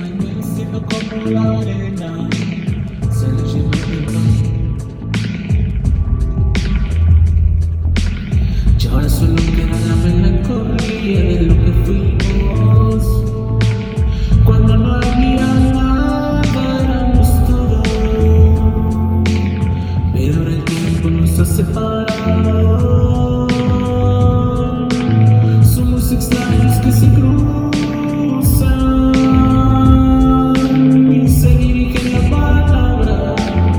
siendo como la arena, se le lleva el viento. Y ahora solo queda la melancolía de lo que fuimos. Cuando no había nada, éramos todo. Pero ahora el tiempo nos ha separado. Somos extraños que se cruzan y se dirigen la palabra.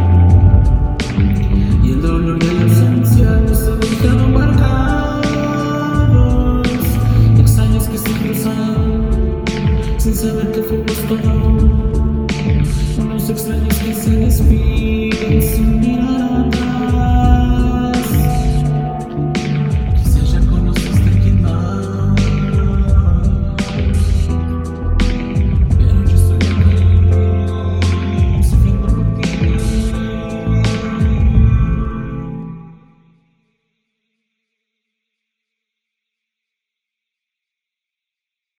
Y el dolor de la ausencia nos ha dejado marcados. Extraños que se cruzan sin saber que fuimos todo. Unos extraños que se